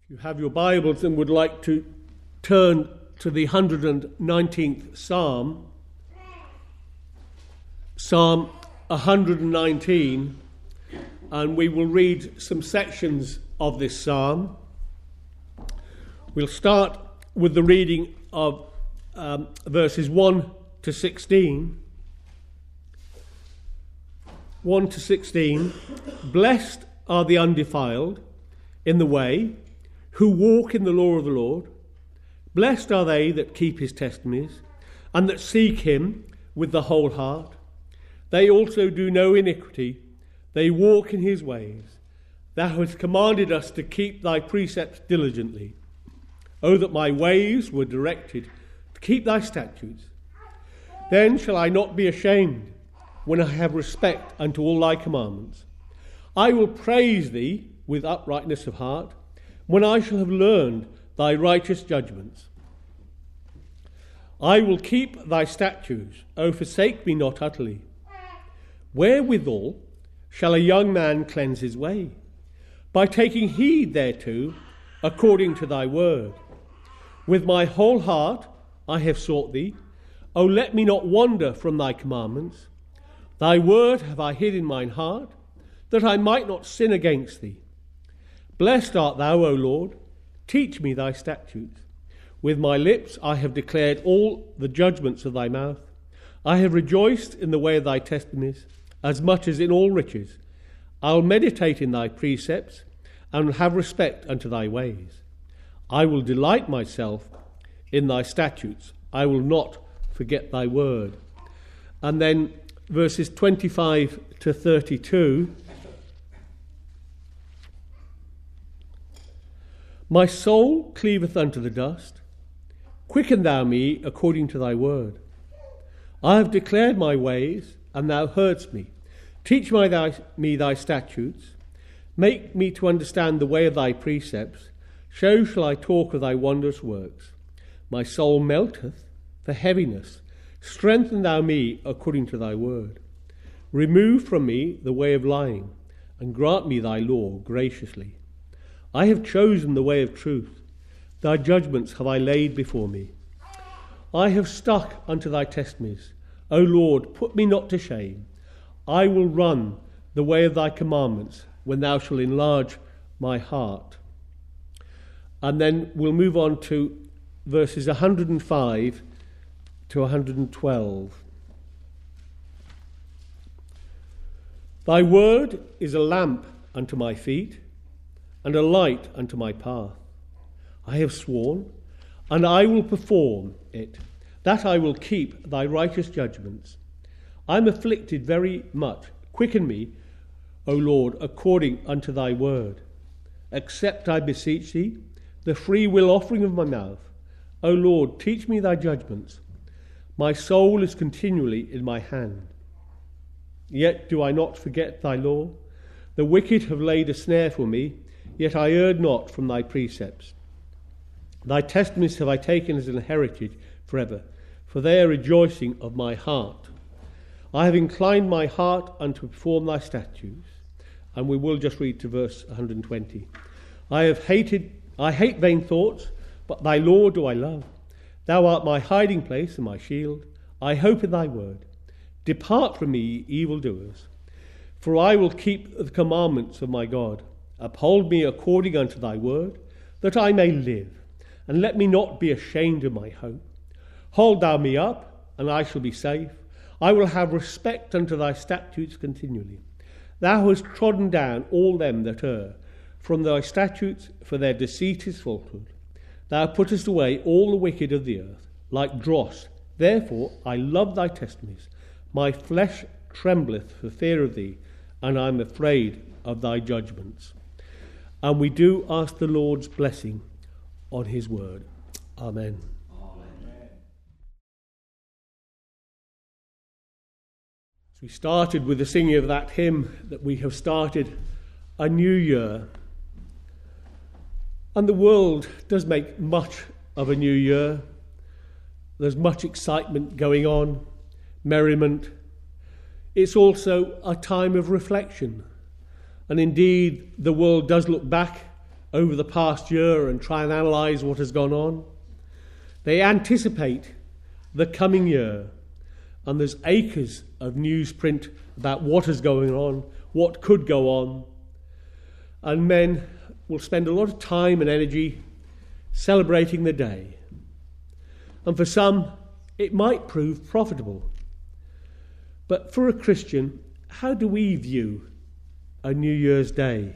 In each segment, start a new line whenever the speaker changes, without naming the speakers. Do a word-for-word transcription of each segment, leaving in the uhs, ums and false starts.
If you have your Bibles and would like to turn to the one hundred nineteenth Psalm, Psalm one hundred nineteen, and we will read some sections of this psalm. We'll start with the reading of um, verses one to sixteen. one to sixteen. Blessed are the undefiled in the way, who walk in the law of the Lord. Blessed are they that keep his testimonies, and that seek him with the whole heart. They also do no iniquity, they walk in his ways. Thou hast commanded us to keep thy precepts diligently. O that my ways were directed to keep thy statutes. Then shall I not be ashamed, when I have respect unto all thy commandments. I will praise thee with uprightness of heart, when I shall have learned thy righteous judgments. I will keep thy statutes, O forsake me not utterly. Wherewithal shall a young man cleanse his way? By taking heed thereto, according to thy word. With my whole heart I have sought thee. O let me not wander from thy commandments. Thy word have I hid in mine heart, that I might not sin against thee. Blessed art thou, O Lord, teach me thy statutes. With my lips I have declared all the judgments of thy mouth. I have rejoiced in the way of thy testimonies, as much as in all riches. I'll meditate in thy precepts, and have respect unto thy ways. I will delight myself in thy statutes. I will not forget thy word. And then verses twenty-five to thirty-two. My soul cleaveth unto the dust. Quicken thou me according to thy word. I have declared my ways, and thou heardst me. Teach my thy, me thy statutes. Make me to understand the way of thy precepts. So shall I talk of thy wondrous works. My soul melteth for heaviness. Strengthen thou me according to thy word. Remove from me the way of lying, and grant me thy law graciously. I have chosen the way of truth. Thy judgments have I laid before me. I have stuck unto thy testimonies. O Lord, put me not to shame. I will run the way of thy commandments, when thou shalt enlarge my heart. And then we'll move on to verses one hundred five to one hundred twelve. Thy word is a lamp unto my feet, and a light unto my path. I have sworn, and I will perform it, that I will keep thy righteous judgments. I am afflicted very much. Quicken me, O Lord, according unto thy word. Accept, I beseech thee, the free will offering of my mouth. O Lord, teach me thy judgments. My soul is continually in my hand. Yet do I not forget thy law. The wicked have laid a snare for me, yet I erred not from thy precepts. Thy testimonies have I taken as an heritage forever, for they are rejoicing of my heart. I have inclined my heart unto perform thy statutes. And we will just read to verse one hundred twenty. I have hated, I hate vain thoughts, but thy law do I love. Thou art my hiding place and my shield. I hope in thy word. Depart from me, ye evildoers, for I will keep the commandments of my God. Uphold me according unto thy word, that I may live, and let me not be ashamed of my hope. Hold thou me up, and I shall be safe. I will have respect unto thy statutes continually. Thou hast trodden down all them that err from thy statutes, for their deceit is falsehood. Thou puttest away all the wicked of the earth, like dross. Therefore I love thy testimonies. My flesh trembleth for fear of thee, and I am afraid of thy judgments. And we do ask the Lord's blessing on his word. Amen.
Amen.
So we started with the singing of that hymn that we have started a new year. And the world does make much of a new year. There's much excitement going on, merriment. It's also a time of reflection. And indeed, the world does look back over the past year and try and analyse what has gone on. They anticipate the coming year, and there's acres of newsprint about what is going on, what could go on, and men will spend a lot of time and energy celebrating the day. And for some, it might prove profitable. But for a Christian, how do we view a New Year's Day?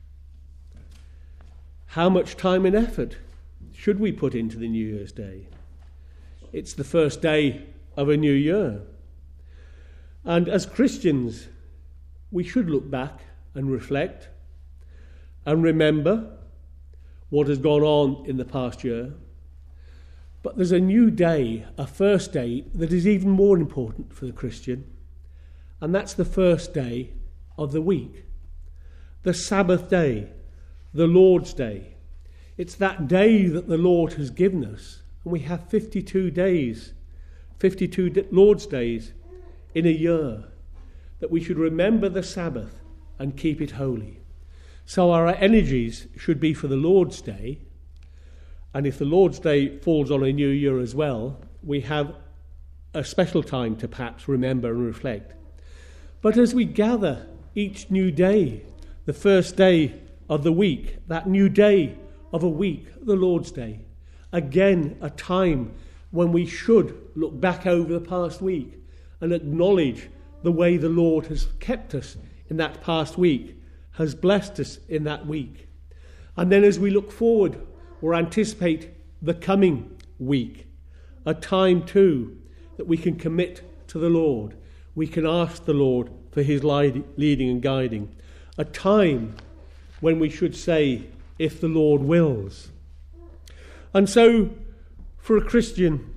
How much time and effort should we put into the New Year's Day? It's the first day of a new year. And as Christians, we should look back and reflect and remember what has gone on in the past year. But there's a new day, a first day, that is even more important for the Christian, and that's the first day of the week, the Sabbath day, the Lord's Day. It's that day that the Lord has given us, and we have fifty-two days, fifty-two Lord's days in a year, that we should remember the Sabbath and keep it holy. So our energies should be for the Lord's Day, and if the Lord's Day falls on a new year as well, we have a special time to perhaps remember and reflect. But as we gather each new day, the first day of the week, that new day of a week, the Lord's Day, again a time when we should look back over the past week and acknowledge the way the Lord has kept us in that past week, has blessed us in that week. And then as we look forward or anticipate the coming week, a time too that we can commit to the Lord. We can ask the Lord for his leading and guiding. A time when we should say, if the Lord wills. And so, for a Christian,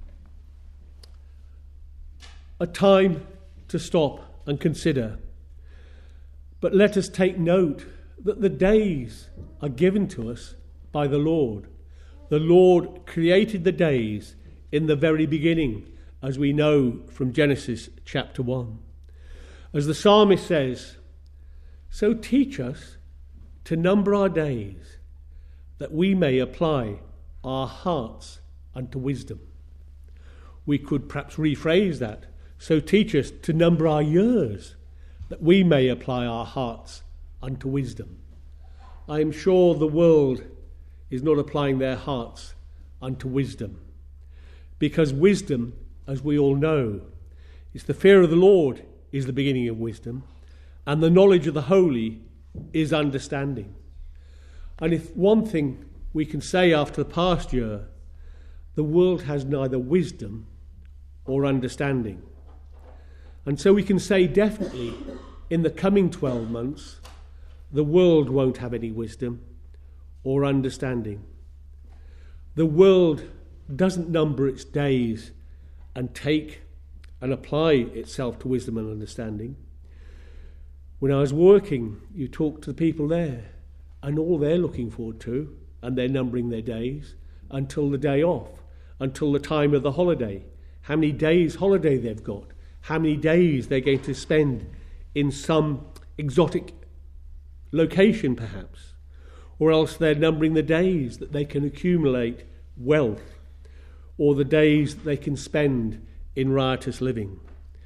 a time to stop and consider. But let us take note that the days are given to us by the Lord. The Lord created the days in the very beginning, as we know from Genesis chapter one. As the psalmist says, so teach us to number our days, that we may apply our hearts unto wisdom. We could perhaps rephrase that. So teach us to number our years, that we may apply our hearts unto wisdom. I am sure the world is not applying their hearts unto wisdom, because wisdom, as we all know, is the fear of the Lord is the beginning of wisdom, and the knowledge of the holy is understanding. And if one thing we can say after the past year, the world has neither wisdom or understanding. And so we can say definitely in the coming twelve months, the world won't have any wisdom or understanding. The world doesn't number its days and take and apply itself to wisdom and understanding. When I was working, you talk to the people there, and all they're looking forward to, and they're numbering their days, until the day off, until the time of the holiday. How many days holiday they've got, how many days they're going to spend in some exotic location perhaps, or else they're numbering the days that they can accumulate wealth, or the days that they can spend in riotous living.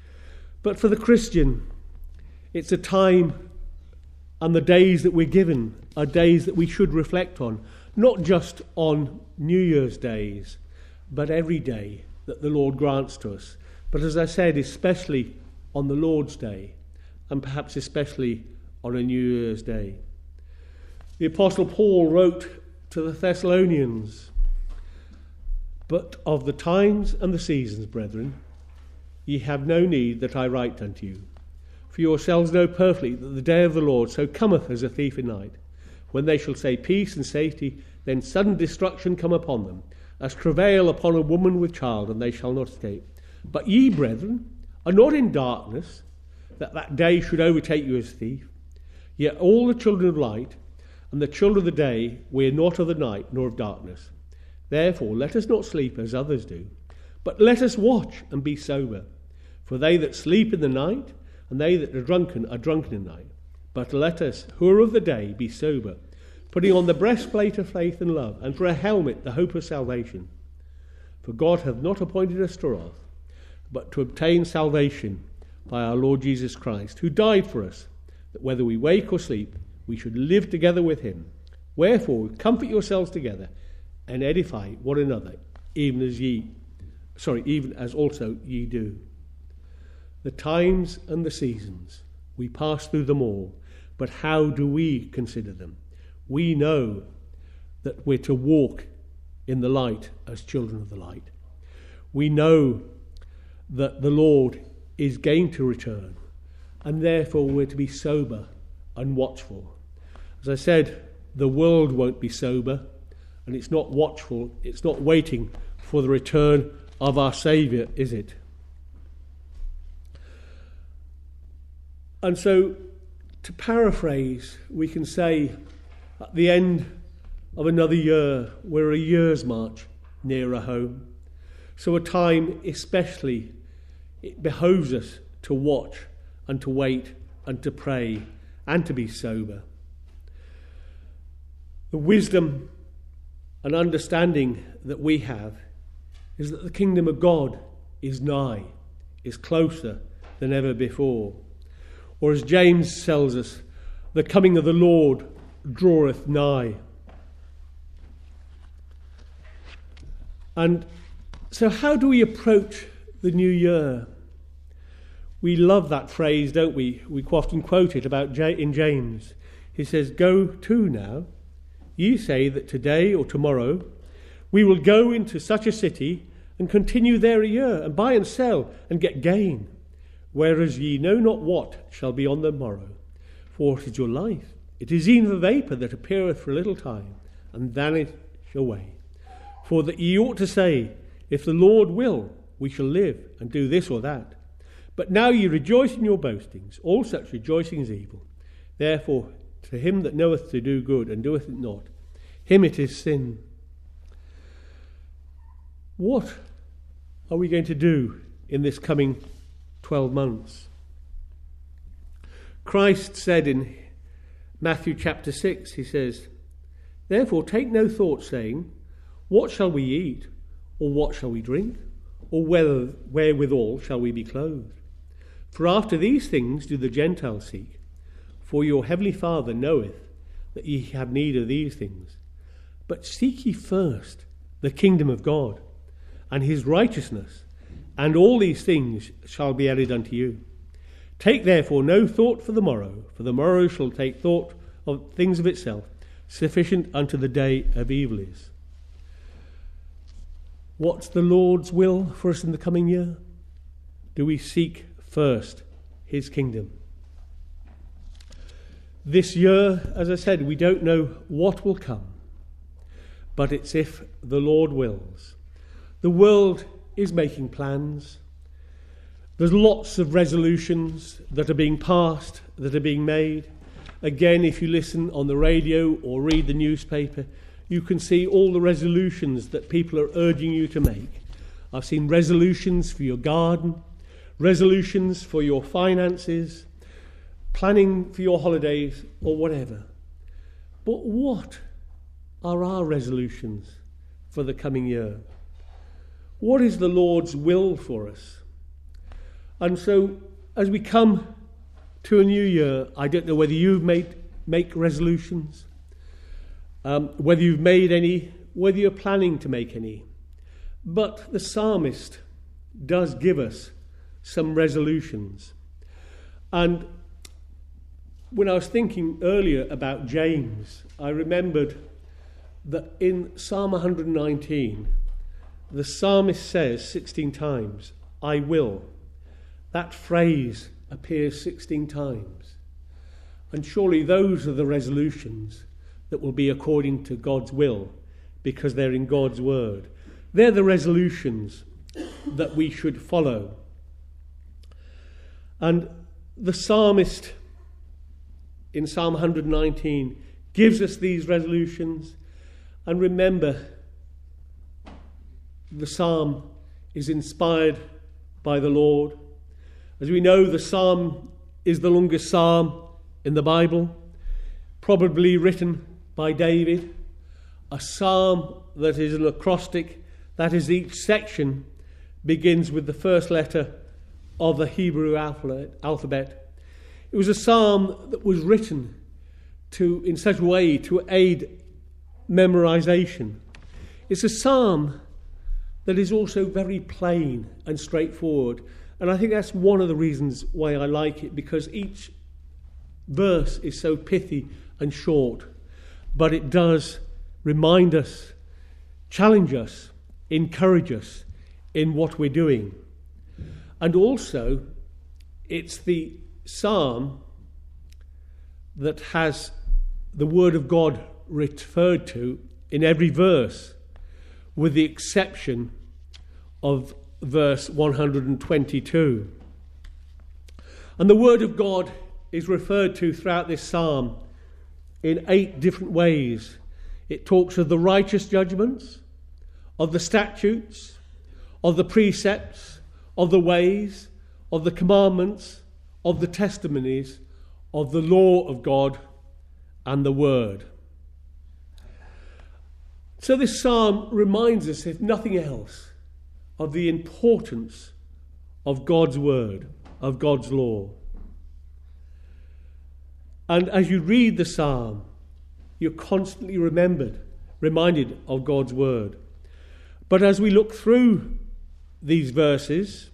But for the Christian, it's a time, and the days that we're given are days that we should reflect on, not just on New Year's days, but every day that the Lord grants to us. But as I said, especially on the Lord's Day, and perhaps especially on a New Year's Day. The Apostle Paul wrote to the Thessalonians, but of the times and the seasons, brethren, ye have no need that I write unto you. For yourselves know perfectly that the day of the Lord so cometh as a thief in night. When they shall say peace and safety, then sudden destruction come upon them, as travail upon a woman with child, and they shall not escape. But ye, brethren, are not in darkness, that that day should overtake you as a thief. Yet all the children of light and the children of the day, we are not of the night nor of darkness. Therefore let us not sleep as others do, but let us watch and be sober. For they that sleep in the night, and they that are drunken are drunken in the night. But let us, who are of the day, be sober. putting on the breastplate of faith and love, and for a helmet the hope of salvation. For God hath not appointed us to wrath, but to obtain salvation by our Lord Jesus Christ, who died for us, that whether we wake or sleep, we should live together with him. Wherefore, comfort yourselves together, and edify one another, even as ye, sorry, even as also ye do. The times and the seasons, we pass through them all, but how do we consider them? We know that we're to walk in the light as children of the light. We know that the Lord is going to return, and therefore we're to be sober and watchful. As I said, the world won't be sober, and it's not watchful, it's not waiting for the return of our Saviour, is it? And so, to paraphrase, we can say, at the end of another year, we're a year's march nearer home. So a time especially, it behoves us to watch and to wait and to pray and to be sober. The wisdom and understanding that we have is that the kingdom of God is nigh, is closer than ever before. Or as James tells us, the coming of the Lord draweth nigh. And so how do we approach the new year? We love that phrase, don't we? We often quote it about J- in James. He says, "Go to now, ye say that today or tomorrow we will go into such a city and continue there a year, and buy and sell and get gain, whereas ye know not what shall be on the morrow. For what is your life? It is e'en a vapour that appeareth for a little time, and vanisheth away. For that ye ought to say, if the Lord will, we shall live, and do this or that. But now ye rejoice in your boastings. All such rejoicing is evil. Therefore, to him that knoweth to do good, and doeth it not, him it is sin." What are we going to do in this coming twelve months? Christ said in Matthew chapter six, he says, "Therefore take no thought, saying, what shall we eat, or what shall we drink, or whether, wherewithal shall we be clothed? For after these things do the Gentiles seek. For your heavenly Father knoweth that ye have need of these things. But seek ye first the kingdom of God, and his righteousness, and all these things shall be added unto you. Take therefore no thought for the morrow, for the morrow shall take thought of things of itself. Sufficient unto the day of evil is." What's the Lord's will for us in the coming year? Do we seek first his kingdom? This year, as I said, we don't know what will come, but it's if the Lord wills. The world is making plans. There's lots of resolutions that are being passed, that are being made. Again, if you listen on the radio or read the newspaper, you can see all the resolutions that people are urging you to make. I've seen resolutions for your garden, resolutions for your finances, planning for your holidays, or whatever. But what are our resolutions for the coming year? What is the Lord's will for us? And so, as we come to a new year, I don't know whether you've made make resolutions, um, whether you've made any, whether you're planning to make any. But the psalmist does give us some resolutions. And when I was thinking earlier about James, I remembered that in Psalm one nineteen, the psalmist says sixteen times, "I will." That phrase appears sixteen times. And surely those are the resolutions that will be according to God's will, because they're in God's word. They're the resolutions that we should follow. And the psalmist in Psalm one nineteen gives us these resolutions. And remember, the psalm is inspired by the Lord. As we know, the psalm is the longest psalm in the Bible, probably written by David, a psalm that is an acrostic, that is, each section begins with the first letter of the Hebrew alphabet. It was a psalm that was written to in such a way to aid memorization. It's a psalm that is also very plain and straightforward. And I think that's one of the reasons why I like it, because each verse is so pithy and short, but it does remind us, challenge us, encourage us in what we're doing. And also, it's the psalm that has the word of God referred to in every verse, with the exception of verse one hundred twenty-two. And the word of God is referred to throughout this psalm in eight different ways. It talks of the righteous judgments, of the statutes, of the precepts, of the ways, of the commandments, of the testimonies, of the law of God and the word. So this psalm reminds us, if nothing else, of the importance of God's word, of God's law. And as you read the psalm, you're constantly remembered, reminded of God's word. But as we look through these verses,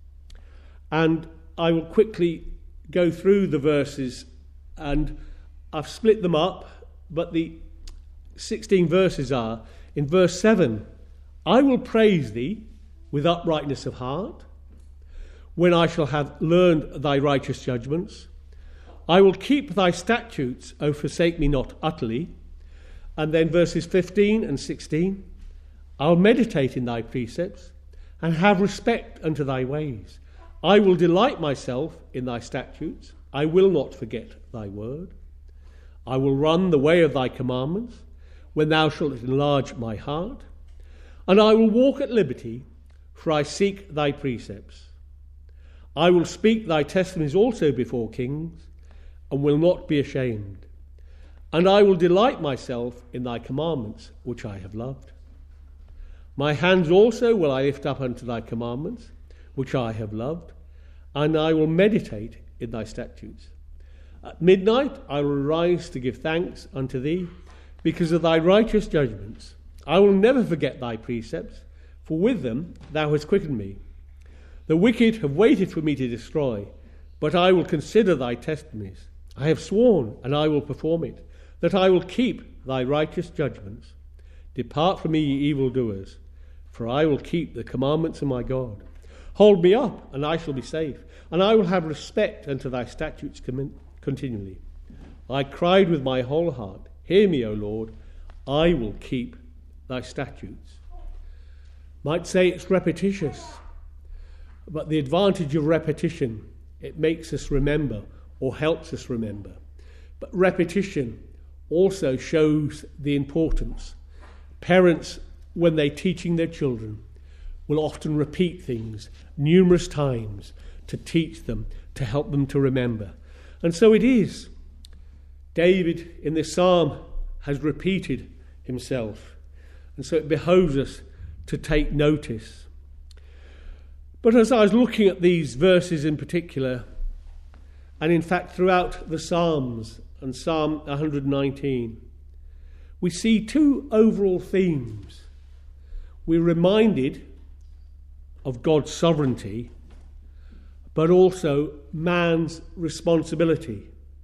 and I will quickly go through the verses, and I've split them up, but the sixteen verses are, in verse seven, I will praise thee with uprightness of heart, when I shall have learned thy righteous judgments. I will keep thy statutes, O forsake me not utterly. And then verses fifteen and sixteen, I'll meditate in thy precepts, and have respect unto thy ways. I will delight myself in thy statutes. I will not forget thy word. I will run the way of thy commandments, when thou shalt enlarge my heart. And I will walk at liberty, for I seek thy precepts. I will speak thy testimonies also before kings, and will not be ashamed. And I will delight myself in thy commandments, which I have loved. My hands also will I lift up unto thy commandments, which I have loved, and I will meditate in thy statutes. At midnight I will rise to give thanks unto thee, because of thy righteous judgments. I will never forget thy precepts, for with them thou hast quickened me. The wicked have waited for me to destroy, but I will consider thy testimonies. I have sworn, and I will perform it, that I will keep thy righteous judgments. Depart from me, ye evildoers, for I will keep the commandments of my God. Hold me up, and I shall be safe, and I will have respect unto thy statutes continually. I cried with my whole heart, hear me, O Lord, I will keep thy statutes. Might say it's repetitious, but the advantage of repetition, it makes us remember, or helps us remember. But repetition also shows the importance. Parents, when they're teaching their children, will often repeat things numerous times to teach them, to help them to remember. And so it is. David in this psalm has repeated himself. And so it behoves us to take notice. But as I was looking at these verses in particular, and in fact throughout the Psalms and Psalm one hundred nineteen, we see two overall themes. We're reminded of God's sovereignty, but also man's responsibility.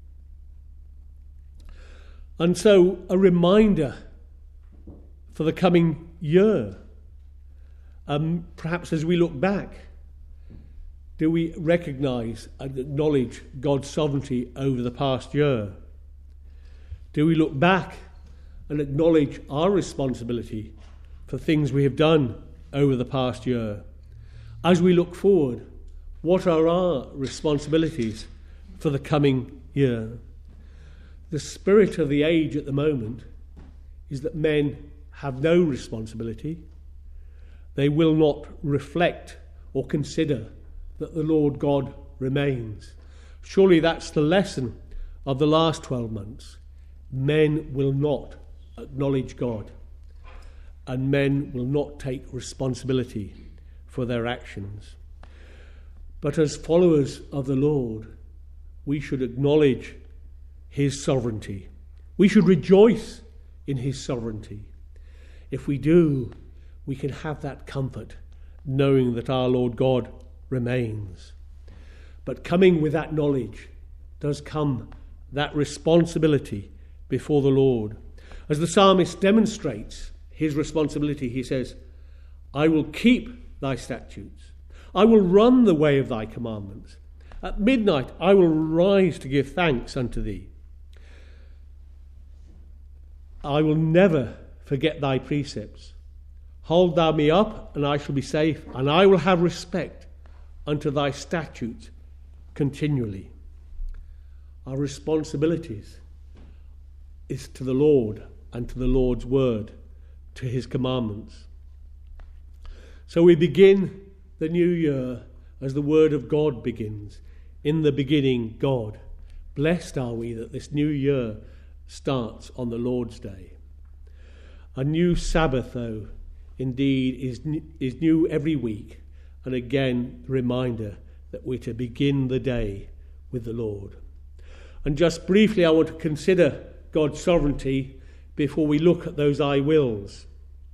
And so a reminder for the coming year, um, perhaps as we look back, do we recognise and acknowledge God's sovereignty over the past year? Do we look back and acknowledge our responsibility for things we have done over the past year? As we look forward, what are our responsibilities for the coming year? The spirit of the age at the moment is that men have no responsibility. They will not reflect or consider that the Lord God remains. Surely that's the lesson of the last twelve months. men will not acknowledge God, and men will not take responsibility for their actions. But as followers of the Lord, we should acknowledge his sovereignty. We should rejoice in his sovereignty. If we do, we can have that comfort, knowing that our Lord God remains. But coming with that knowledge does come that responsibility before the Lord. As the psalmist demonstrates his responsibility, he says, I will keep thy statutes. I will run the way of thy commandments. At midnight I will rise to give thanks unto thee. I will never forget thy precepts. Hold thou me up, and I shall be safe, and I will have respect unto thy statutes continually. Our responsibilities is to the Lord and to the Lord's word, to his commandments. So we begin the new year as the word of God begins. In the beginning, God. Blessed are we that this new year starts on the Lord's Day. A new Sabbath, though, indeed, is, is new every week. And again, the reminder that we're to begin the day with the Lord. And just briefly, I want to consider God's sovereignty before we look at those I wills.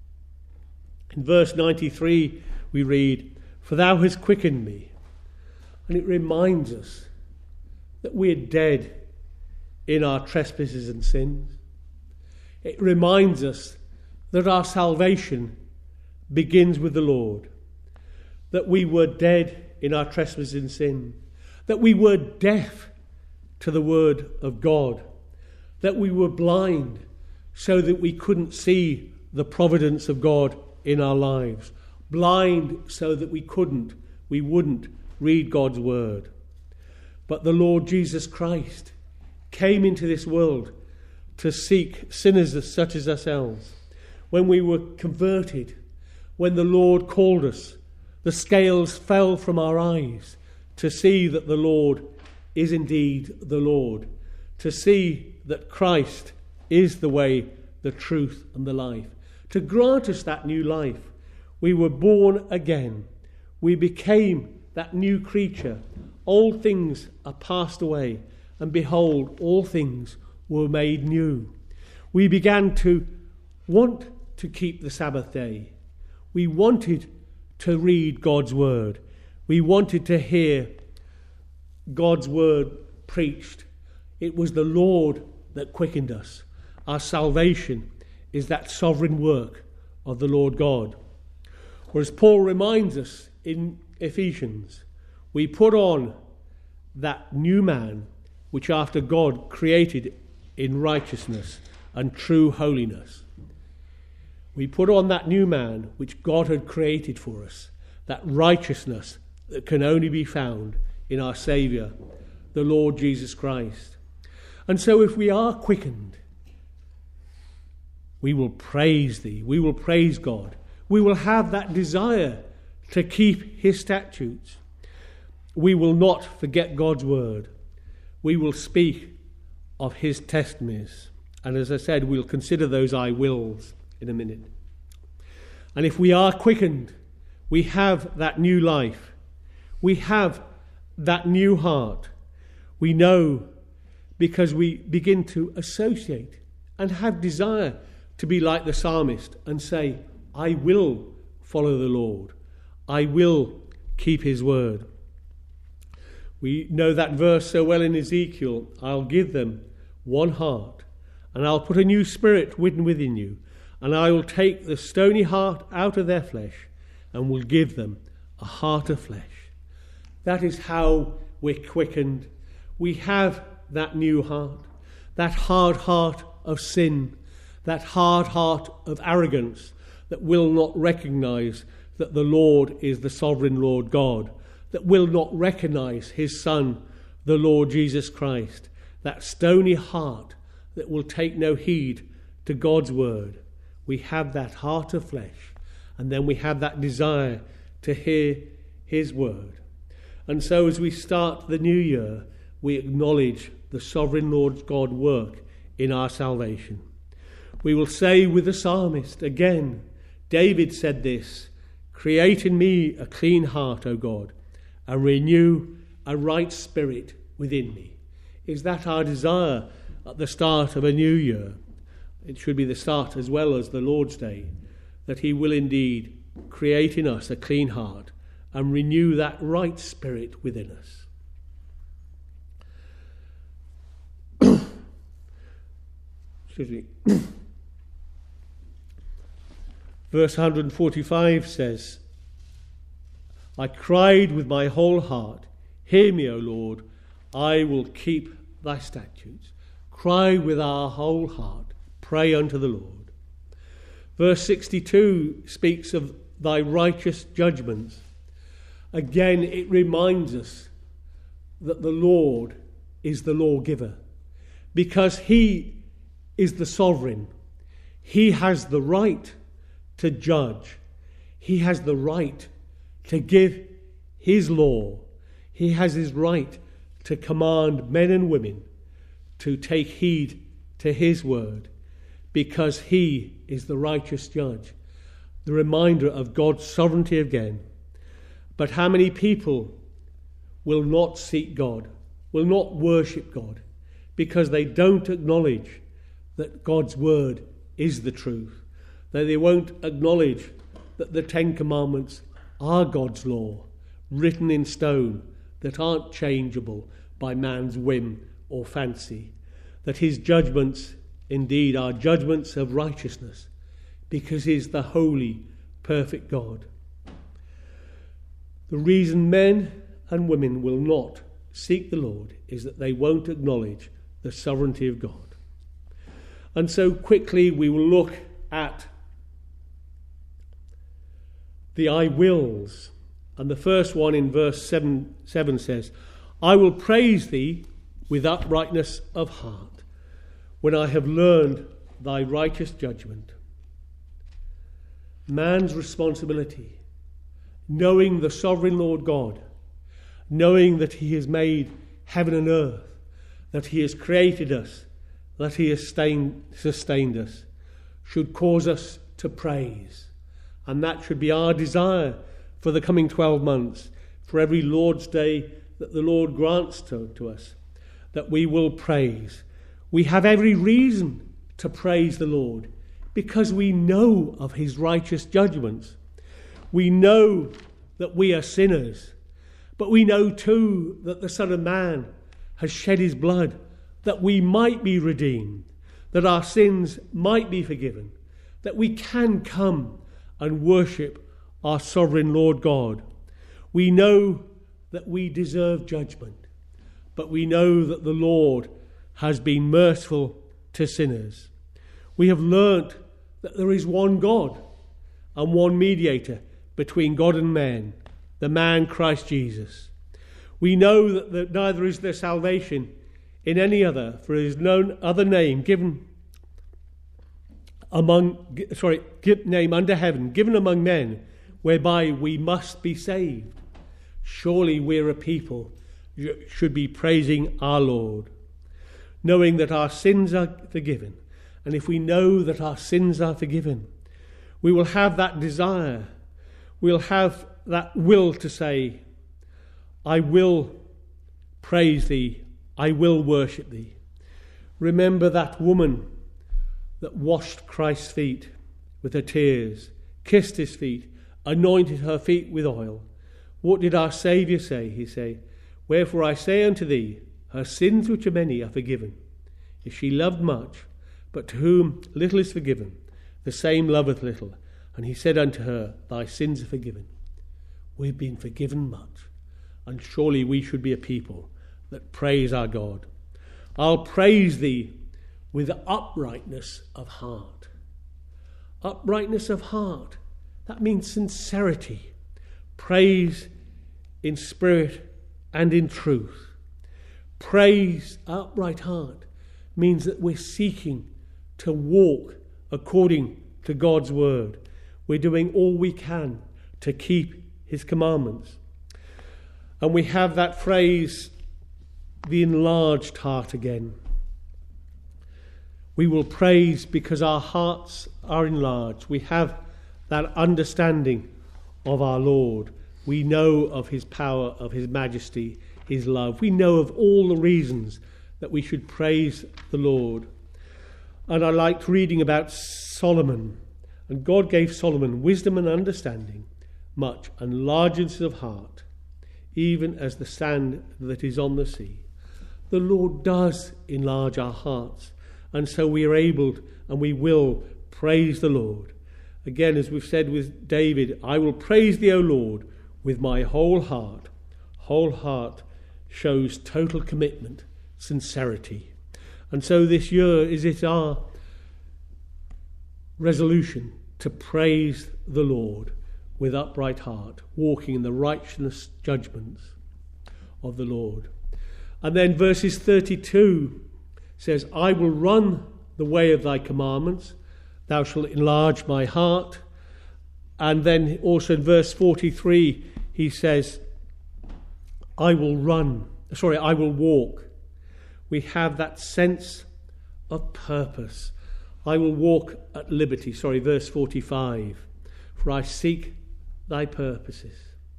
In verse ninety-three, we read, For thou hast quickened me. And it reminds us that we're dead in our trespasses and sins. It reminds us that our salvation begins with the Lord. That we were dead in our trespasses and sin. That we were deaf to the word of God. That we were blind so that we couldn't see the providence of God in our lives. Blind so that we couldn't, we wouldn't read God's word. But the Lord Jesus Christ came into this world to seek sinners such as ourselves. When we were converted, when the Lord called us, the scales fell from our eyes to see that the Lord is indeed the Lord, to see that Christ is the way, the truth, and the life. To grant us that new life, we were born again. We became that new creature. Old things are passed away, and behold, all things were made new. We began to want to keep the Sabbath day. We wanted to read God's word. We wanted to hear God's word preached. It was the Lord that quickened us. Our salvation is that sovereign work of the Lord God. Whereas Paul reminds us in Ephesians, we put on that new man which after God created in righteousness and true holiness. We put on that new man which God had created for us, that righteousness that can only be found in our Saviour, the Lord Jesus Christ. And so if we are quickened, we will praise thee, we will praise God. We will have that desire to keep his statutes. We will not forget God's word. We will speak of his testimonies. And as I said, we'll consider those I wills in a minute. And if we are quickened, we have that new life. We have that new heart. We know because we begin to associate and have desire to be like the psalmist and say, I will follow the Lord. I will keep his word. We know that verse so well in Ezekiel. I'll give them one heart, and I'll put a new spirit within you, and I will take the stony heart out of their flesh, and will give them a heart of flesh. That is how we're quickened. We have that new heart, that hard heart of sin, that hard heart of arrogance that will not recognize that the Lord is the sovereign Lord God, that will not recognize his Son, the Lord Jesus Christ, that stony heart that will take no heed to God's word. We have that heart of flesh, and then we have that desire to hear his word. And so as we start the new year, we acknowledge the sovereign Lord God work in our salvation. We will say with the psalmist again, David said this, "Create in me a clean heart, O God, and renew a right spirit within me." Is that our desire at the start of a new year? It should be the start as well as the Lord's Day, that he will indeed create in us a clean heart and renew that right spirit within us. Excuse me. Verse one forty-five says, "I cried with my whole heart, hear me, O Lord, I will keep thy statutes." Cry with our whole heart, pray unto the Lord. Verse sixty-two speaks of thy righteous judgments. Again, it reminds us that the Lord is the lawgiver, because he is the sovereign. He has the right to judge. He has the right to give his law. He has his right to command men and women to take heed to his word, because he is the righteous judge. The reminder of God's sovereignty again. But how many people will not seek God, will not worship God, because they don't acknowledge that God's word is the truth, that they won't acknowledge that the Ten Commandments are God's law, written in stone, that aren't changeable by man's whim or fancy, that his judgments indeed are judgments of righteousness, because he is the holy, perfect God. The reason men and women will not seek the Lord is that they won't acknowledge the sovereignty of God. And so quickly we will look at the I wills. And the first one in verse seven, seven says, "I will praise thee with uprightness of heart, when I have learned thy righteous judgment." Man's responsibility, knowing the sovereign Lord God, knowing that he has made heaven and earth, that he has created us, that he has sustained, sustained us, should cause us to praise. And that should be our desire for the coming twelve months, for every Lord's Day that the Lord grants to, to us, that we will praise. We have every reason to praise the Lord, because we know of his righteous judgments. We know that we are sinners, but we know too that the Son of Man has shed his blood that we might be redeemed, that our sins might be forgiven, that we can come and worship our sovereign Lord God. We know that we deserve judgment, but we know that the Lord has been merciful to sinners. We have learnt that there is one God and one mediator between God and man, the man Christ Jesus. We know that the, neither is there salvation in any other, for there is no other name given among, sorry, name under heaven, given among men, whereby we must be saved. Surely we're a people who should be praising our Lord, knowing that our sins are forgiven. And if we know that our sins are forgiven, we will have that desire, we'll have that will to say, I will praise thee, I will worship thee. Remember that woman that washed Christ's feet with her tears, kissed his feet, anointed her feet with oil. What did our Saviour say? He said, "Wherefore I say unto thee, her sins which are many are forgiven. If she loved much, but to whom little is forgiven, the same loveth little. And he said unto her, thy sins are forgiven." We've been forgiven much, and surely we should be a people that praise our God. I'll praise thee with uprightness of heart. Uprightness of heart, that means sincerity. Praise in spirit and in truth. Praise, upright heart, means that we're seeking to walk according to God's word. We're doing all we can to keep his commandments. And we have that phrase, the enlarged heart again. We will praise because our hearts are enlarged. We have that understanding of our Lord. We know of his power, of his majesty, his love. We know of all the reasons that we should praise the Lord. And I liked reading about Solomon. And God gave Solomon wisdom and understanding, much, and largeness of heart, even as the sand that is on the sea. The Lord does enlarge our hearts, and so we are able and we will praise the Lord. Again, as we've said with David, I will praise thee, O Lord, with my whole heart. Whole heart shows total commitment, sincerity. And so this year, is it our resolution to praise the Lord with upright heart, walking in the righteous judgments of the Lord. And then verses thirty-two says, I will run the way of thy commandments, thou shalt enlarge my heart. And then also in verse forty-three, he says, I will run, sorry, I will walk. We have that sense of purpose. I will walk at liberty. Sorry, verse forty-five. For I seek thy purposes.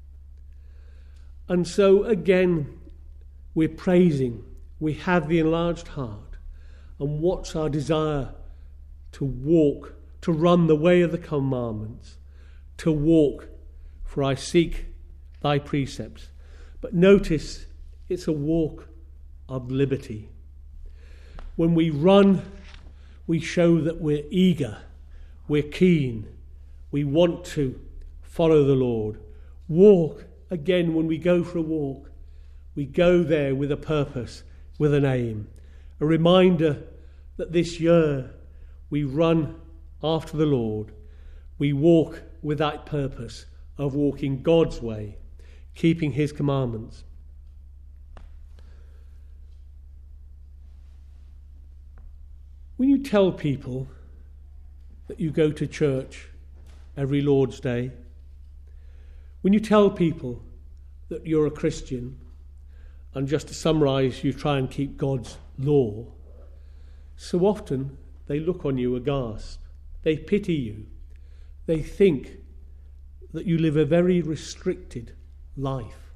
And so again, we're praising. We have the enlarged heart. And what's our desire? To walk, to run the way of the commandments. To walk, for I seek thy precepts. But notice, it's a walk of liberty. When we run, we show that we're eager, we're keen, we want to follow the Lord. Walk, again, when we go for a walk, we go there with a purpose, with an aim. A reminder that this year we run after the Lord. We walk with that purpose of walking God's way, keeping his commandments. When you tell people that you go to church every Lord's Day, when you tell people that you're a Christian, and just to summarise, you try and keep God's law, so often they look on you aghast. They pity you. They think that you live a very restricted life.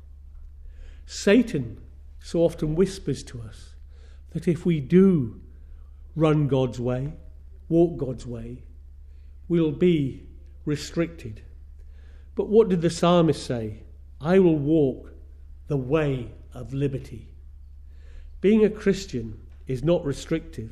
Satan so often whispers to us that if we do run God's way, walk God's way, we'll be restricted. But what did the psalmist say? I will walk the way of liberty. Being a Christian is not restrictive.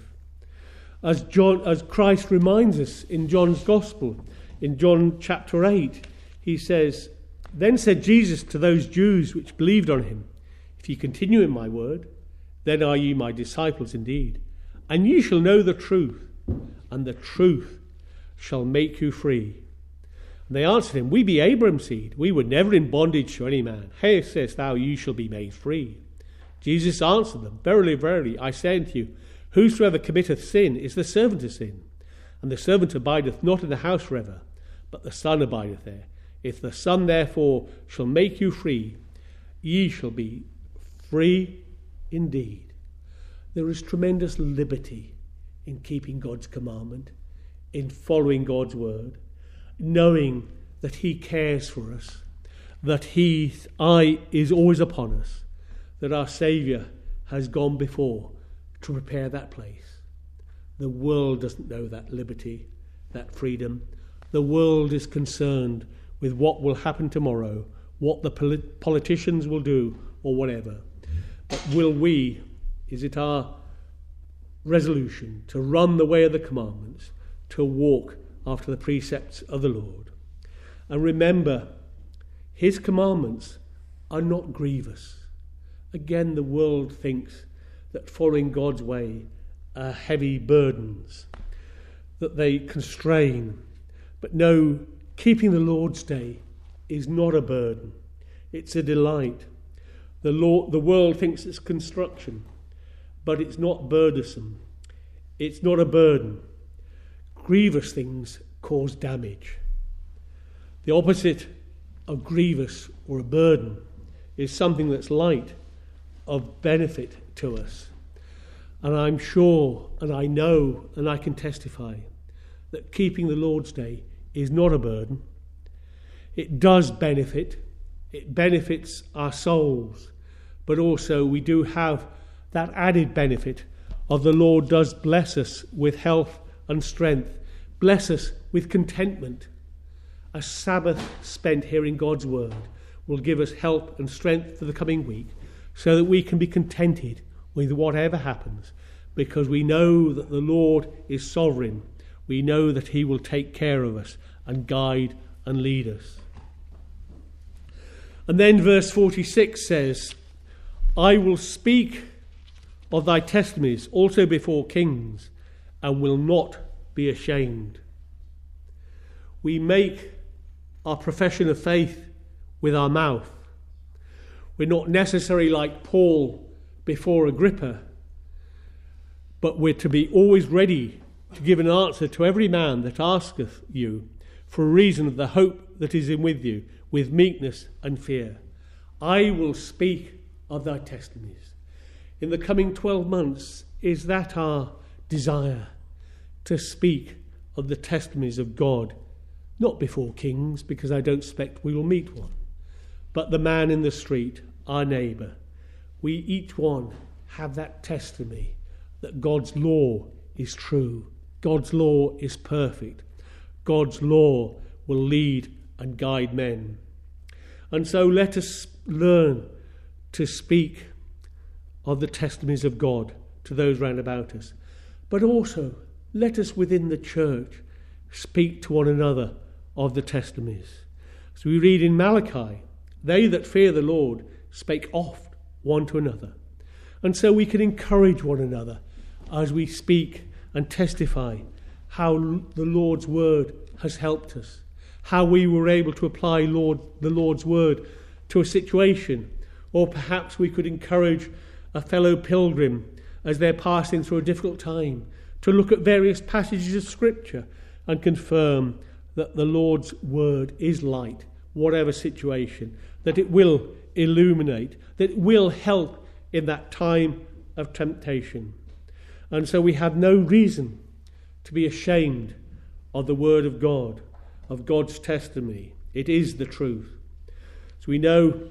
As John, as Christ reminds us in John's Gospel, in John chapter eight, he says, Then said Jesus to those Jews which believed on him, If ye continue in my word, then are ye my disciples indeed. And ye shall know the truth, and the truth shall make you free. And they answered him, We be Abraham's seed, we were never in bondage to any man. How sayest thou, ye shall be made free? Jesus answered them, Verily, verily, I say unto you, whosoever committeth sin is the servant of sin. And the servant abideth not in the house forever, but the Son abideth there. If the Son therefore shall make you free, ye shall be free indeed. There is tremendous liberty in keeping God's commandment, in following God's word, knowing that he cares for us, that his eye is always upon us, that our Saviour has gone before to prepare that place. The world doesn't know that liberty, that freedom. The world is concerned with what will happen tomorrow, what the polit- politicians will do, or whatever. But will we, is it our resolution to run the way of the commandments, to walk after the precepts of the Lord? And remember, his commandments are not grievous. Again, the world thinks that following God's way are heavy burdens, that they constrain. But no, keeping the Lord's day is not a burden. It's a delight. The, law, the world thinks it's construction, but it's not burdensome. It's not a burden. Grievous things cause damage. The opposite of grievous or a burden is something that's light, of benefit to us. And I'm sure, and I know, and I can testify that keeping the Lord's Day is not a burden. It does benefit. It benefits our souls. But also we do have that added benefit of the Lord does bless us with health and strength. Bless us with contentment. A Sabbath spent hearing God's word will give us help and strength for the coming week so that we can be contented with whatever happens, because we know that the Lord is sovereign. We know that he will take care of us and guide and lead us. And then verse forty-six says, I will speak of thy testimonies also before kings, and will not be ashamed. We make our profession of faith with our mouth. We're not necessarily like Paul before Agrippa, but we're to be always ready to give an answer to every man that asketh you for a reason of the hope that is in with you, with meekness and fear. I will speak of thy testimonies. In the coming twelve months, is that our desire, to speak of the testimonies of God, not before kings, because I don't expect we will meet one, but the man in the street, our neighbour. We each one have that testimony that God's law is true, God's law is perfect, God's law will lead and guide men. And so let us learn to speak of the testimonies of God to those round about us. But also, let us within the church speak to one another of the testimonies. So we read in Malachi, they that fear the Lord spake oft one to another. And so we can encourage one another as we speak and testify how the Lord's word has helped us, how we were able to apply Lord, the Lord's word to a situation, or perhaps we could encourage a fellow pilgrim as they're passing through a difficult time to look at various passages of Scripture and confirm that the Lord's word is light, whatever situation, that it will illuminate, that it will help in that time of temptation. And so we have no reason to be ashamed of the word of God, of God's testimony. It is the truth. So we know,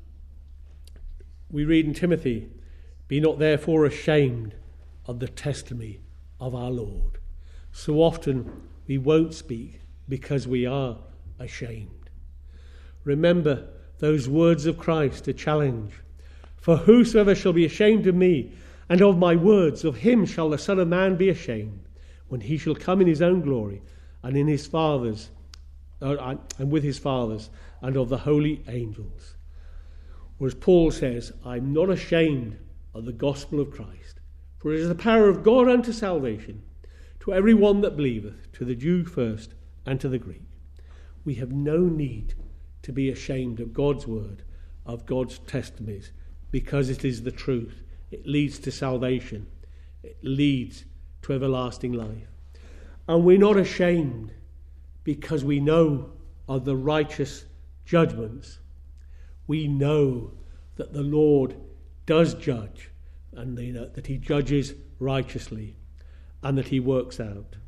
we read in Timothy, be not therefore ashamed of the testimony of our Lord. So often we won't speak because we are ashamed. Remember those words of Christ, a challenge. For whosoever shall be ashamed of me and of my words, of him shall the Son of Man be ashamed, when he shall come in his own glory and in his Father's, uh, and with his fathers and of the holy angels. Or as Paul says, I'm not ashamed of the gospel of Christ, for it is the power of God unto salvation, to every one that believeth, to the Jew first and to the Greek. We have no need to be ashamed of God's word, of God's testimonies, because it is the truth. It leads to salvation. It leads to everlasting life. And we're not ashamed because we know of the righteous judgments. We know that the Lord does judge, and you know, that he judges righteously, and that he works out.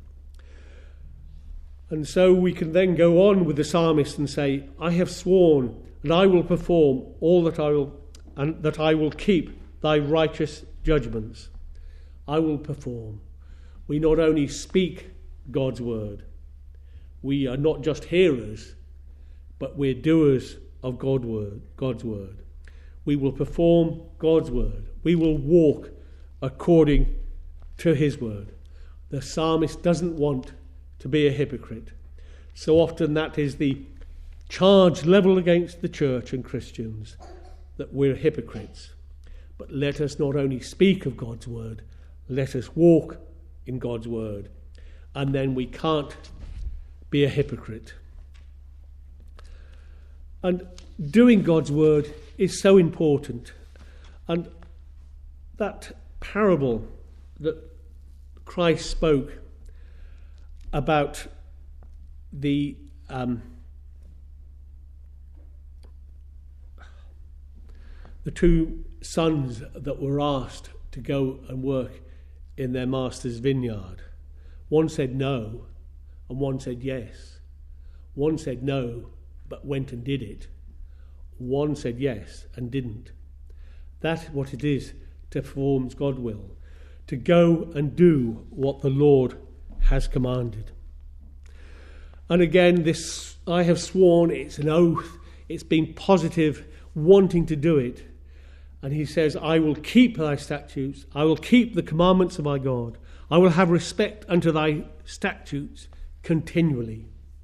And so we can then go on with the psalmist and say, I have sworn, and I will perform all that I will, and that I will keep thy righteous judgments. I will perform. We not only speak God's word, we are not just hearers, but we're doers of God's word, God's word. We will perform God's word. We will walk according to his word. The psalmist doesn't want to be a hypocrite. So often that is the charge levelled against the church and Christians, that we're hypocrites. But let us not only speak of God's word, let us walk in God's word. And then we can't be a hypocrite. And doing God's word is so important. And that parable that Christ spoke about the um, the two sons that were asked to go and work in their master's vineyard. One said no, and one said yes. One said no, but went and did it. One said yes and didn't. That's what it is to perform God's will, to go and do what the Lord has commanded. And again, this I have sworn, it's an oath, it's been positive, wanting to do it. And he says, I will keep thy statutes, I will keep the commandments of my God, I will have respect unto thy statutes continually.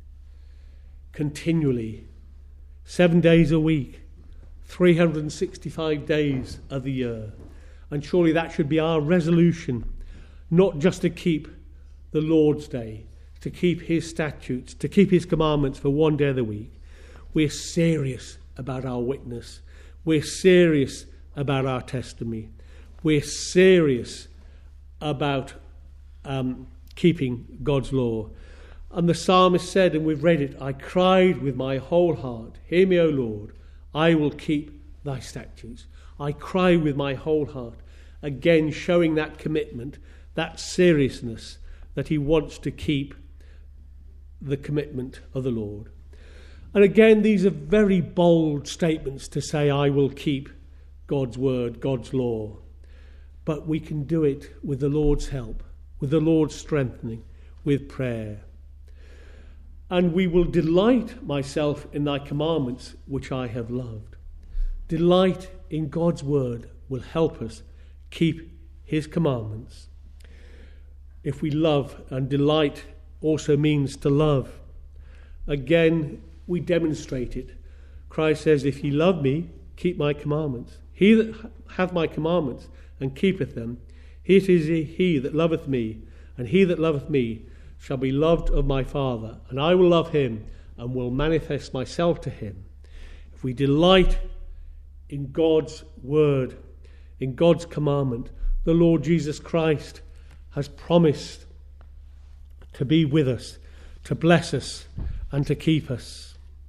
Continually. Seven days a week, three hundred sixty-five days of the year. And surely that should be our resolution, not just to keep the Lord's Day, to keep his statutes, to keep his commandments for one day of the week. We're serious about our witness. We're serious about our testimony. We're serious about um, keeping God's law. And the psalmist said, and we've read it, I cried with my whole heart, hear me, O Lord, I will keep thy statutes. I cry with my whole heart. Again, showing that commitment, that seriousness that he wants to keep the commitment of the Lord. And again, these are very bold statements to say, I will keep God's word, God's law. But we can do it with the Lord's help, with the Lord's strengthening, with prayer. And we will delight myself in thy commandments, which I have loved. Delight in God's word will help us keep his commandments. If we love, and delight also means to love. Again, we demonstrate it. Christ says, if ye love me, keep my commandments. He that hath my commandments and keepeth them, it is he that loveth me, and he that loveth me shall be loved of my Father, and I will love him and will manifest myself to him. If we delight in God's word, in God's commandment, the Lord Jesus Christ has promised to be with us, to bless us, and to keep us.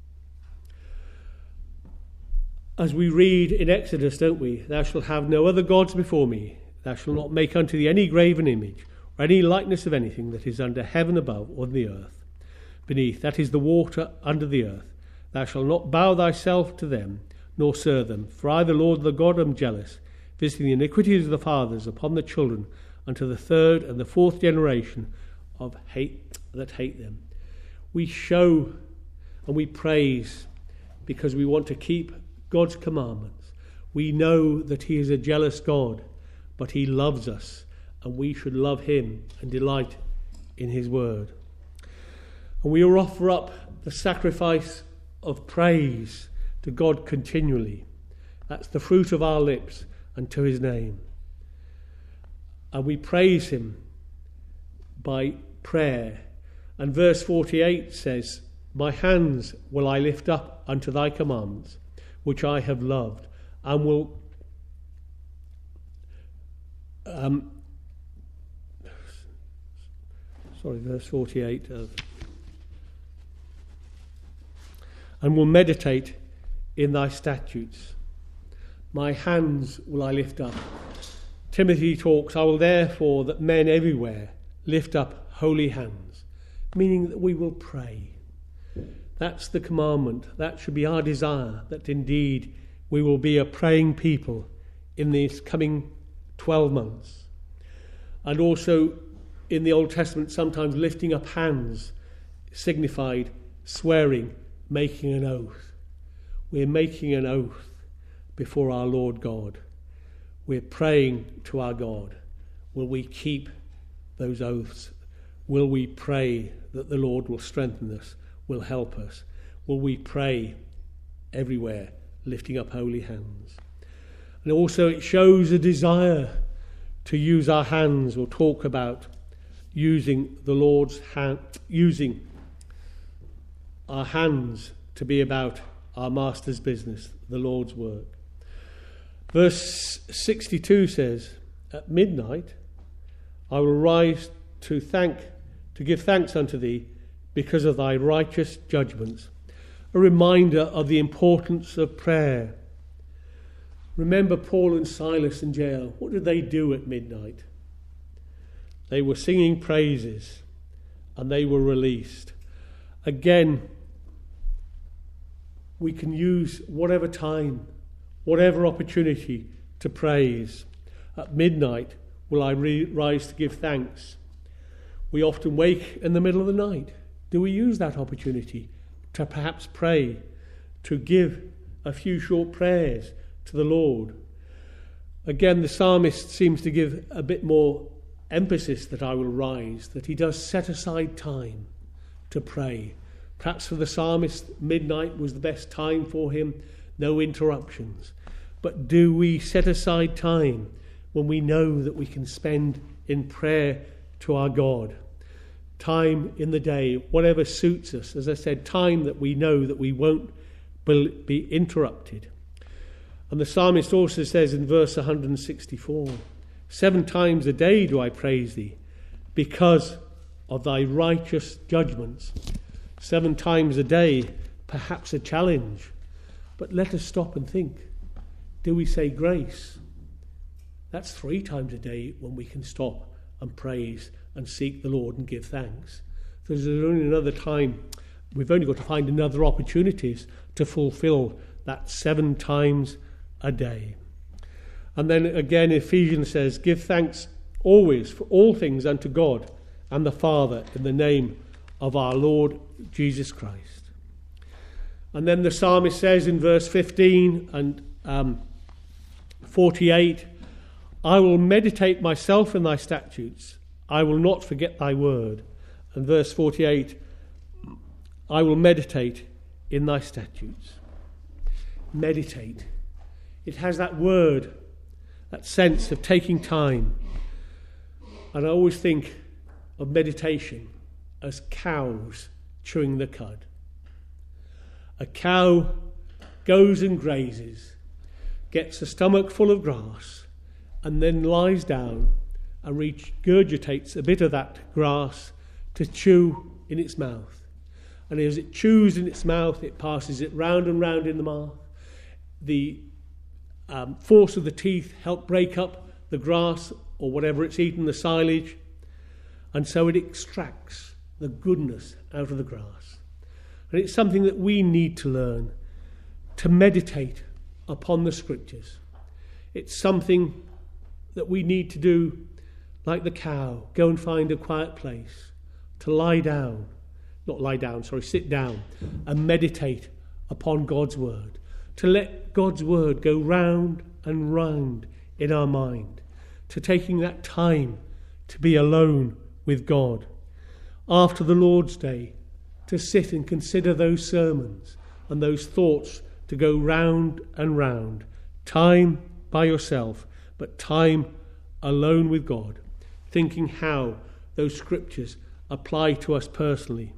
As we read in Exodus, don't we? Thou shalt have no other gods before me. Thou shalt not make unto thee any graven image, or any likeness of anything that is under heaven above, or the earth beneath, that is the water under the earth. Thou shalt not bow thyself to them, nor serve them. For I, the Lord the God, am jealous, visiting the iniquities of the fathers upon the children, unto the third and the fourth generation of hate that hate them. We show and we praise because we want to keep God's commandments. We know that he is a jealous God, but he loves us, and we should love him and delight in his word. And we offer up the sacrifice of praise to God continually. That's the fruit of our lips unto his name. And we praise him by prayer. And verse forty-eight says, my hands will I lift up unto thy commandments, which I have loved, and will um, sorry, verse forty-eight of, and will meditate in thy statutes. My hands will I lift up. Timothy talks, I will therefore that men everywhere lift up holy hands, meaning that we will pray. That's the commandment. That should be our desire, that indeed we will be a praying people in these coming twelve months. And also in the Old Testament, sometimes lifting up hands signified swearing, making an oath. We're making an oath before our Lord God. We're praying to our God. Will we keep those oaths? Will we pray that the Lord will strengthen us, will help us? Will we pray everywhere, lifting up holy hands? And also it shows a desire to use our hands, or talk about using the Lord's hand, using our hands to be about our Master's business, the Lord's work. Verse sixty-two says, at midnight I will rise to thank, to give thanks unto thee because of thy righteous judgments. A reminder of the importance of prayer. Remember Paul and Silas in jail. What did they do at midnight? They were singing praises and they were released. Again, we can use whatever time, whatever opportunity to praise. At midnight will I re- rise to give thanks. We often wake in the middle of the night. Do we use that opportunity to perhaps pray, to give a few short prayers to the Lord? Again, the psalmist seems to give a bit more emphasis that I will rise, that he does set aside time to pray. Perhaps for the psalmist, midnight was the best time for him, no interruptions. But do we set aside time when we know that we can spend in prayer to our God? Time in the day, whatever suits us. As I said, time that we know that we won't be interrupted. And the psalmist also says in verse one hundred sixty-four, seven times a day do I praise thee, because of thy righteous judgments. Seven times a day, perhaps a challenge. But let us stop and think. Do we say grace? That's three times a day when we can stop and praise and seek the Lord and give thanks. There's only another time. We've only got to find another opportunities to fulfill that seven times a day. And then again, Ephesians says, give thanks always for all things unto God and the Father in the name of our Lord Jesus Christ. And then the psalmist says in verse fifteen and um, forty-eight, I will meditate myself in thy statutes. I will not forget thy word. And verse forty-eight, I will meditate in thy statutes. Meditate. It has that word, that sense of taking time. And I always think of meditation as cows chewing the cud. A cow goes and grazes, gets a stomach full of grass, and then lies down and regurgitates a bit of that grass to chew in its mouth. And as it chews in its mouth, it passes it round and round in the mouth. The um, force of the teeth help break up the grass or whatever it's eaten, the silage, and so it extracts the goodness out of the grass. And it's something that we need to learn, to meditate upon the scriptures. It's something that we need to do like the cow, go and find a quiet place, to lie down, not lie down, sorry, sit down and meditate upon God's word, to let God's word go round and round in our mind, to taking that time to be alone with God. After the Lord's Day, to sit and consider those sermons and those thoughts to go round and round. Time by yourself, but time alone with God, thinking how those scriptures apply to us personally.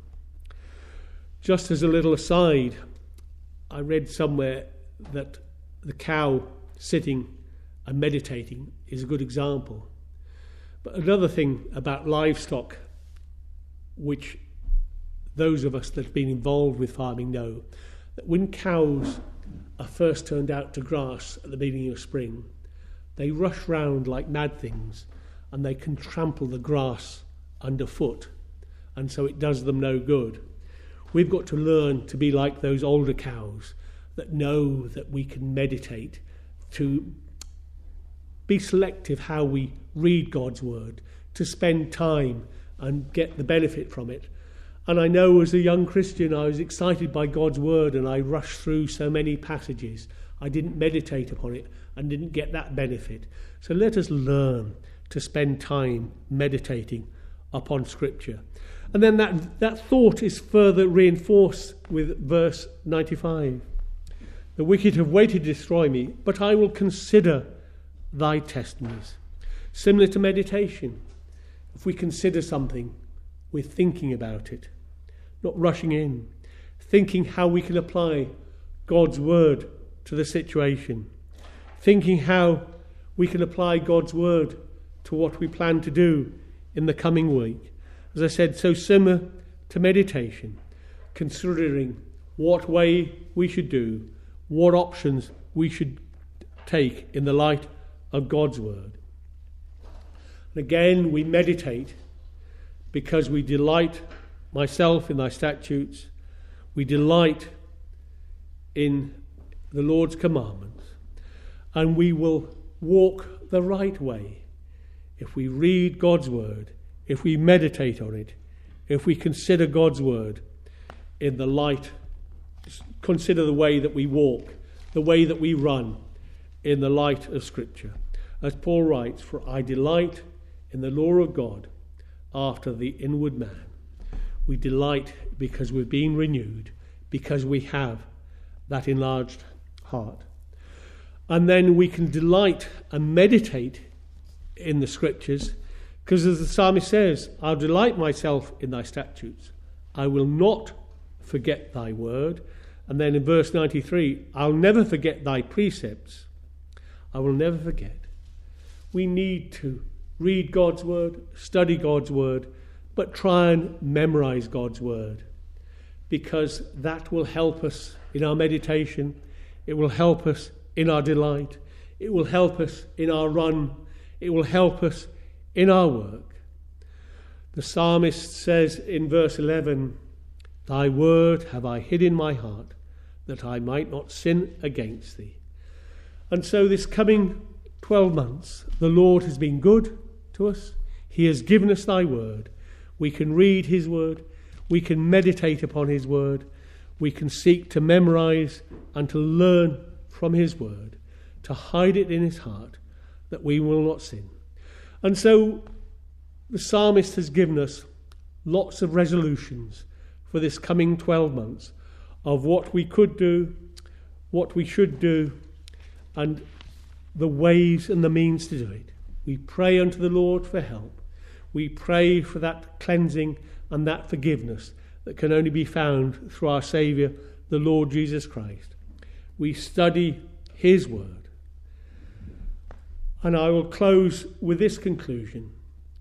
Just as a little aside, I read somewhere that the cow sitting and meditating is a good example. But another thing about livestock, which those of us that have been involved with farming know, that when cows are first turned out to grass at the beginning of spring, they rush round like mad things and they can trample the grass underfoot, and so it does them no good. We've got to learn to be like those older cows that know that we can meditate, to be selective how we read God's word, to spend time and get the benefit from it. And I know as a young Christian I was excited by God's word and I rushed through so many passages. I didn't meditate upon it and didn't get that benefit. So let us learn to spend time meditating upon Scripture. And then that, that thought is further reinforced with verse ninety-five. The wicked have waited to destroy me, but I will consider thy testimonies. Similar to meditation. If we consider something, we're thinking about it, not rushing in, thinking how we can apply God's word to the situation, thinking how we can apply God's word to what we plan to do in the coming week. As I said, so similar to meditation, considering what way we should do, what options we should take in the light of God's word. And again, we meditate because we delight myself in thy statutes. We delight in the Lord's commandments. And we will walk the right way if we read God's word, if we meditate on it, if we consider God's word in the light, consider the way that we walk, the way that we run in the light of Scripture. As Paul writes, for I delight in the law of God after the inward man. We delight because we've been renewed, because we have that enlarged heart. And then we can delight and meditate in the Scriptures, because as the psalmist says, I'll delight myself in thy statutes. I will not forget thy word. And then in verse ninety-three, I'll never forget thy precepts. I will never forget. We need to read God's word, study God's word, but try and memorize God's word, because that will help us in our meditation. It will help us in our delight. It will help us in our run. It will help us in our work. The psalmist says in verse eleven, thy word have I hid in my heart, that I might not sin against thee. And so this coming twelve months, the Lord has been good to us. He has given us thy word. We can read his word. We can meditate upon his word. We can seek to memorize and to learn from his word, to hide it in his heart, that we will not sin. And so the psalmist has given us lots of resolutions for this coming twelve months of what we could do, what we should do, and the ways and the means to do it. We pray unto the Lord for help. We pray for that cleansing and that forgiveness that can only be found through our Saviour, the Lord Jesus Christ. We study his word. And I will close with this conclusion,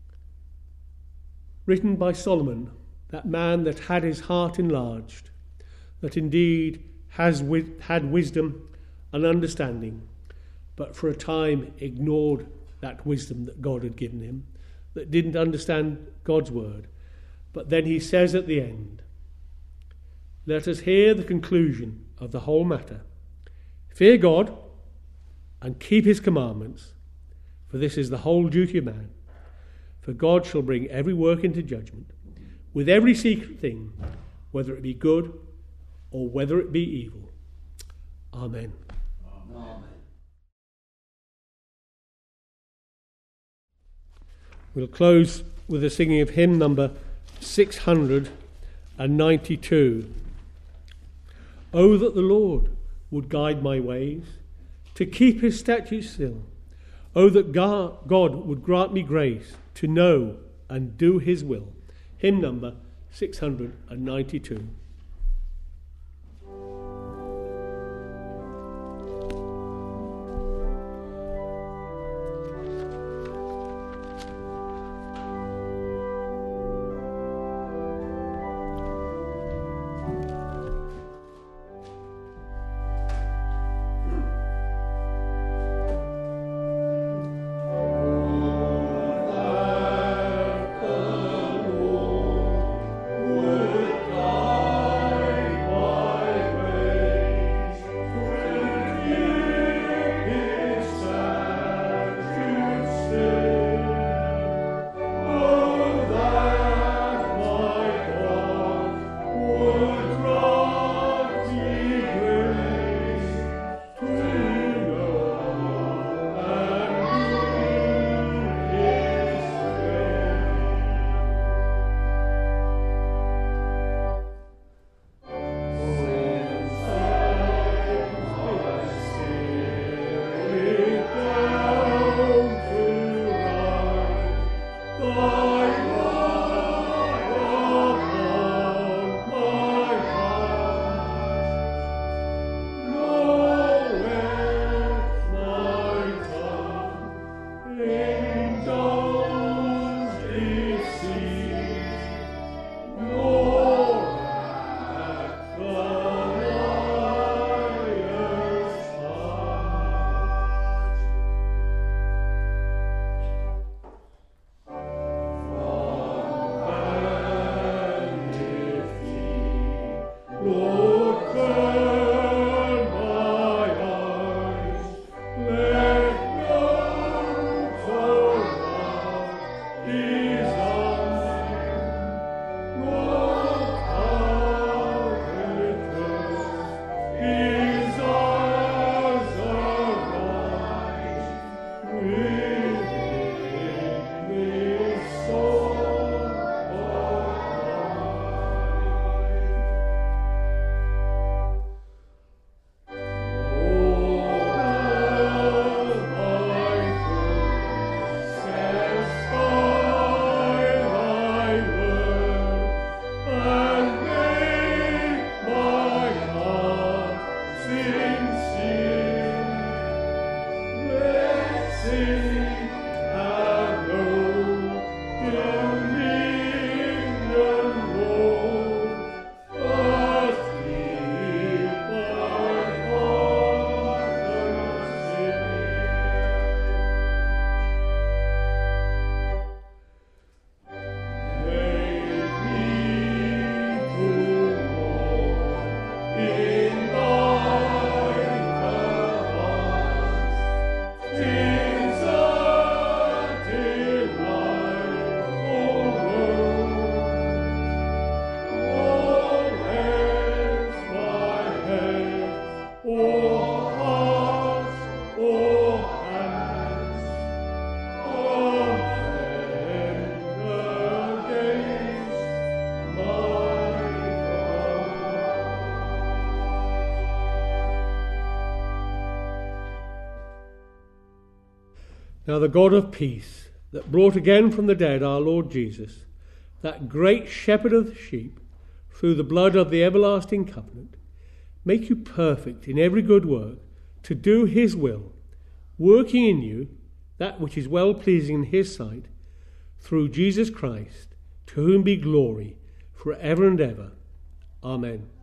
written by Solomon, that man that had his heart enlarged, that indeed has wi- had wisdom and understanding, but for a time ignored that wisdom that God had given him, that didn't understand God's word. But then he says at the end, let us hear the conclusion of the whole matter. Fear God and keep his commandments, for this is the whole duty of man. For God shall bring every work into judgment, with every secret thing, whether it be good or whether it be evil. Amen.
Amen.
We'll close with the singing of hymn number six hundred ninety-two. Oh, that the Lord would guide my ways, to keep his statutes still. Oh, that God would grant me grace to know and do his will. Hymn number six hundred ninety-two. Now the God of peace, that brought again from the dead our Lord Jesus, that great shepherd of the sheep, through the blood of the everlasting covenant, make you perfect in every good work, to do his will, working in you that which is well-pleasing in his sight, through Jesus Christ, to whom be glory for ever and ever. Amen.